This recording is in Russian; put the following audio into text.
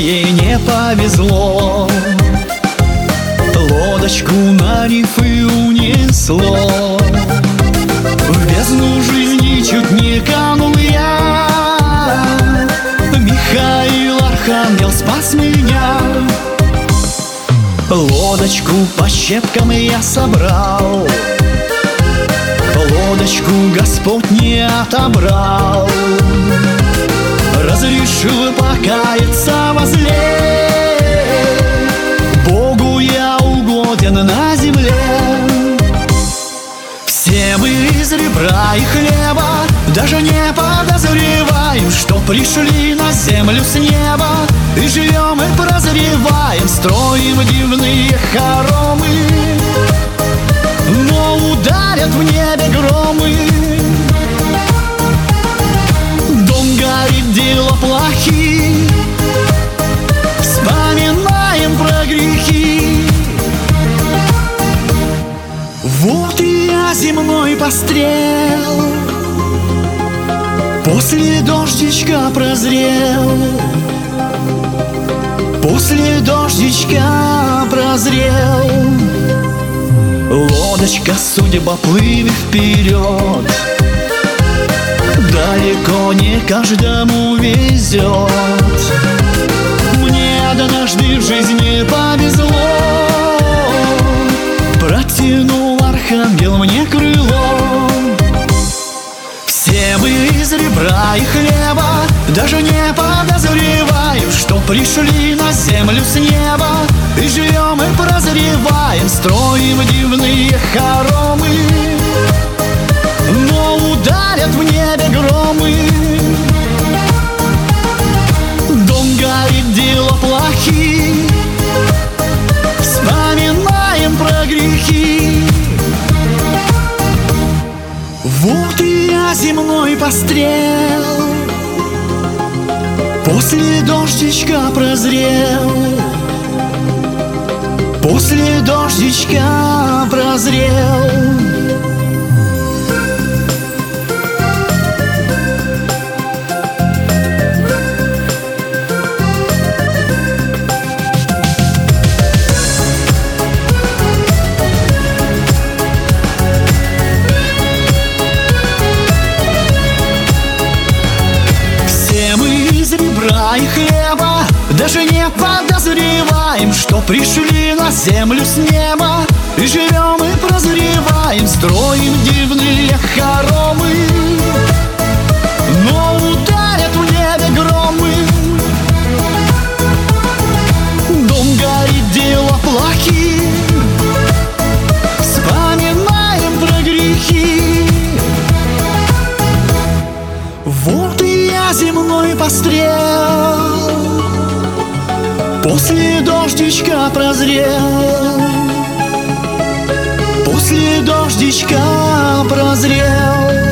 ей не повезло, лодочку на рифы унесло. В бездну жизни чуть не канул я, Михаил Архангел спас меня. Лодочку по щепкам я собрал, лодочку Господь не отобрал, разрешил покаяться во зле. Богу я угоден на земле. Все мы из ребра и хлеба, даже не подозреваем, что пришли на землю с неба. И живем и прозреваем, строим дивные хоромы, но ударят в небе громы. Дом горит, дела плохи, вспоминаем про грехи. Вот и я земной пострел, после дождичка прозрел, после дождичка прозрел. Лодочка судьба плывет вперед, далеко не каждому везет. Мне однажды в жизни повезло, протянул Архангел мне крыло. Все мы из ребра и хлеба, даже не подозреваем, что пришли на землю с неба. И живем и прозреваем, строим дивные хоромы, но ударят в небе громы. Дом горит, дела плохи, вспоминаем про грехи. Вот и я земной пострел, после дождичка прозрел, после дождичка прозрел. И хлеба, даже не подозреваем, что пришли на землю с неба. И живем и прозреваем, строим дивные хоромы, но ударят в небе громы. Дом горит, дела плохи, вспоминаем про грехи. Вот и я земной пострел, после дождичка прозрел, после дождичка прозрел.